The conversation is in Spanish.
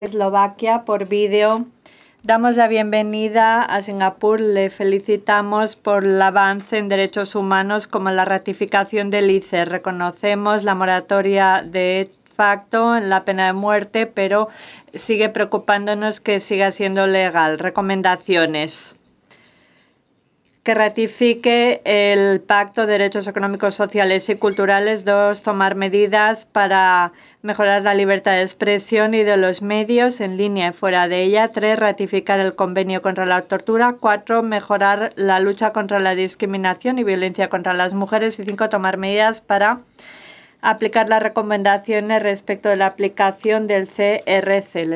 Eslovaquia por vídeo. Damos la bienvenida a Singapur. Le felicitamos por el avance en derechos humanos como la ratificación del ICE. Reconocemos la moratoria de facto en la pena de muerte, pero sigue preocupándonos que siga siendo legal. Recomendaciones: que ratifique el Pacto de Derechos Económicos, Sociales y Culturales. 2. Tomar medidas para mejorar la libertad de expresión y de los medios en línea y fuera de ella. 3. Ratificar el Convenio contra la Tortura. 4. Mejorar la lucha contra la discriminación y violencia contra las mujeres. Y 5. Tomar medidas para aplicar las recomendaciones respecto de la aplicación del CRC.